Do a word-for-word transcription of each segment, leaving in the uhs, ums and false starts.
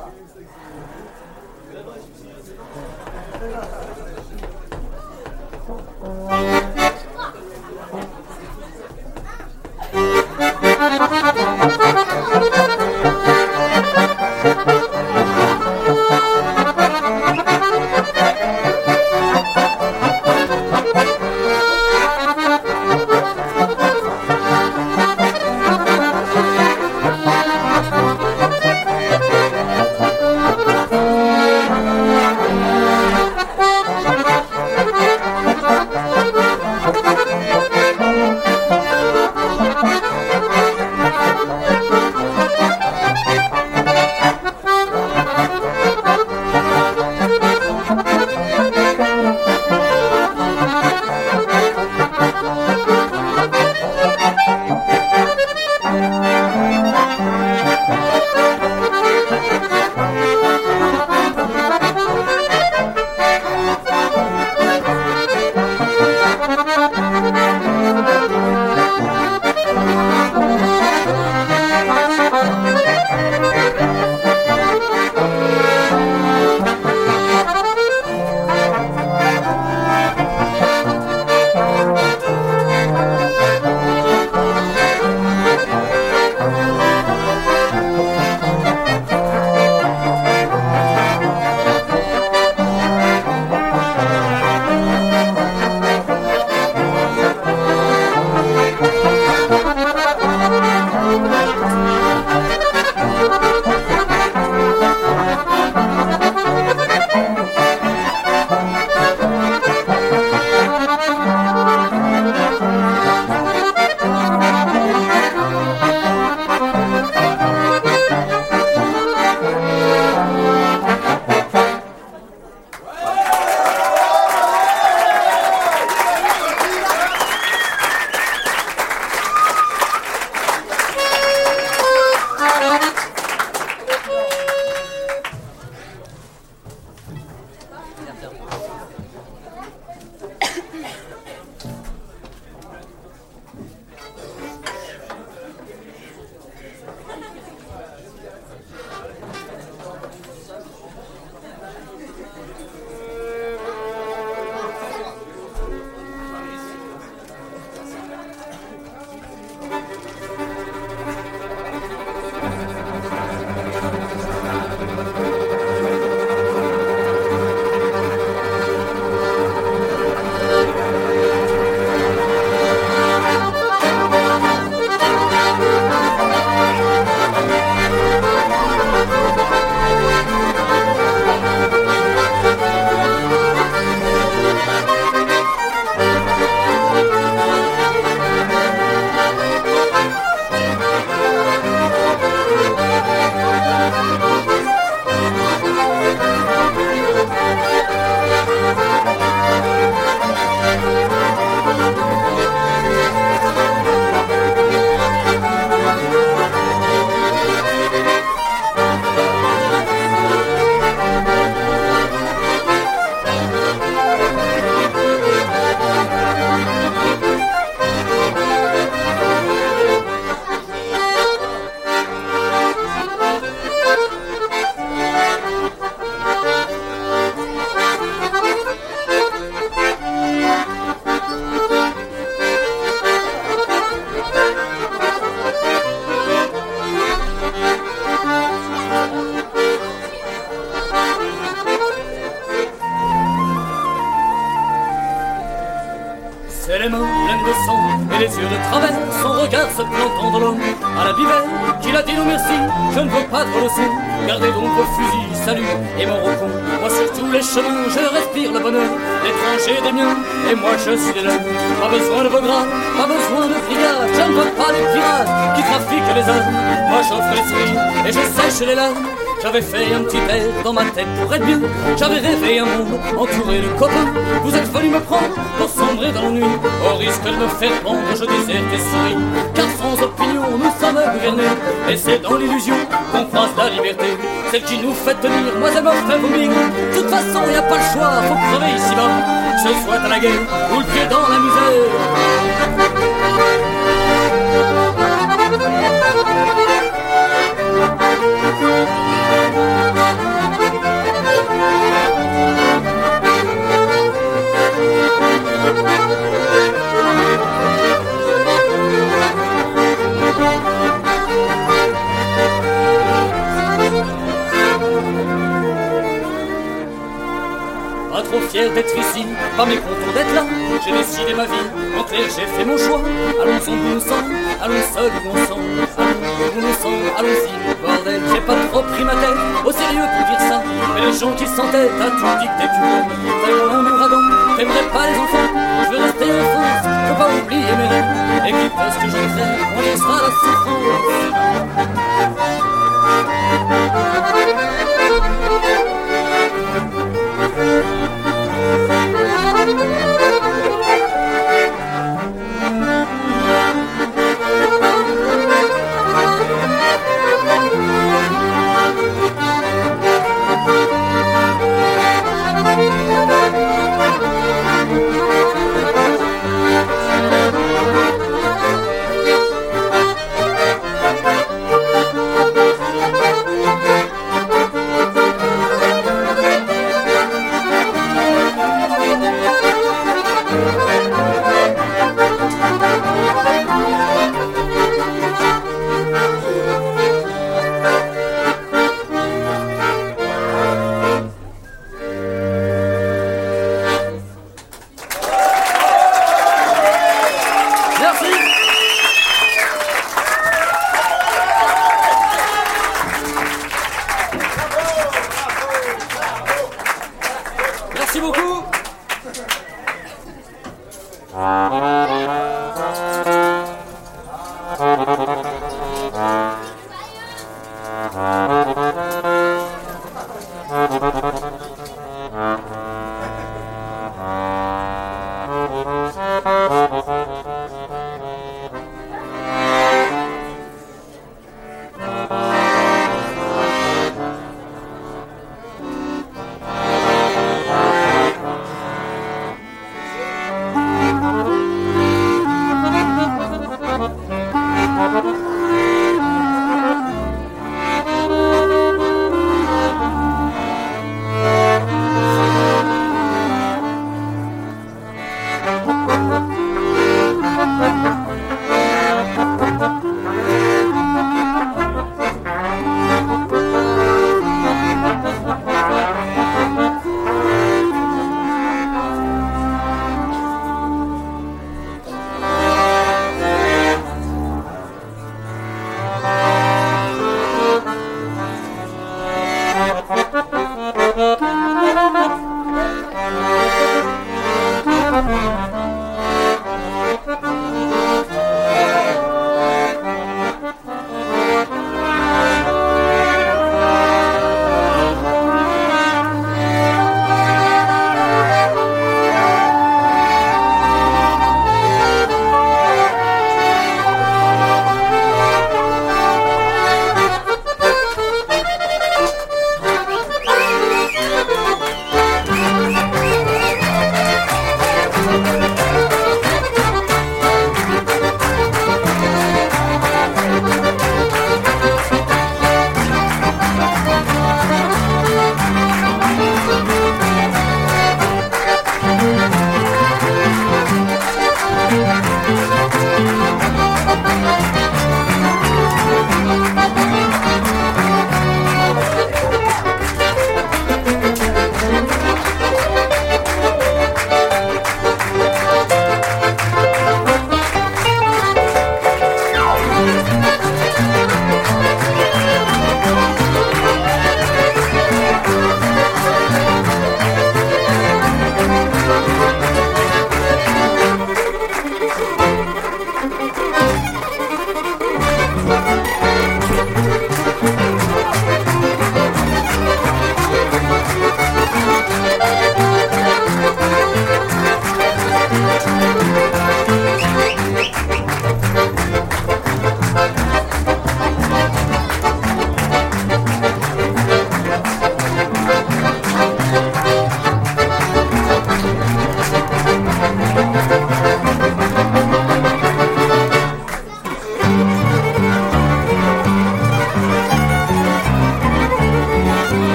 les mains pleines de sang et les yeux de travers, son regard se plantant dans l'homme à la bivelle, qu'il a dit non merci, je ne veux pas de leçon. Gardez donc vos fusils, salut et mon rocon. Moi sur tous les chemins, je respire le bonheur, l'étranger des miens, et moi je suis des leurs. Pas besoin de vos grades, pas besoin de brigades, je ne veux pas des pirates qui trafiquent les âmes. Moi j'offre l'esprit et je sèche les larmes. J'avais fait un petit air dans ma tête pour être bien. J'avais rêvé un monde entouré de copains. Vous êtes venu me prendre pour sombrer dans la nuit. Au risque de me faire pendre, je déserte et souris. Car sans opinion, nous sommes gouvernés. Et c'est dans l'illusion qu'on croise la liberté. Celle qui nous fait tenir, moi elle me fait vomir. De toute façon, y a pas le choix, faut crever ici-bas. Que ce soit à la guerre ou le pied dans la misère. Thank you. trop fier d'être ici, pas mécontent d'être là. J'ai décidé ma vie, en clair j'ai fait mon choix. Allons ensemble, ensemble, allons seuls ou ensemble. Allons ensemble, allons-y, bordel. J'ai pas trop pris ma tête, au sérieux pour dire ça. Mais les gens qui s'entêtent à tout dicter tu veux. Tellement un ouragan, t'aimerais pas les enfants. Je veux rester en France, je veux pas oublier mes rêves. Et qui fasse que j'en fais, on laissera la souffrance.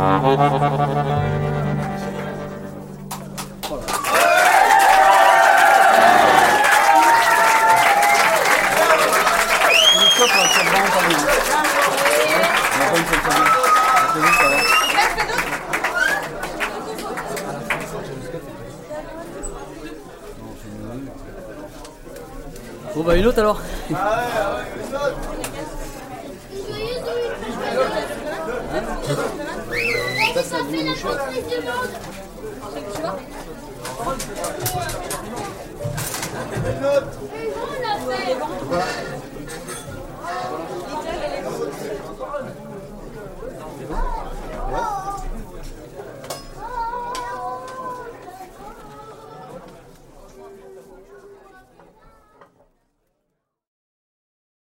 Bon bah une autre alors. Une note.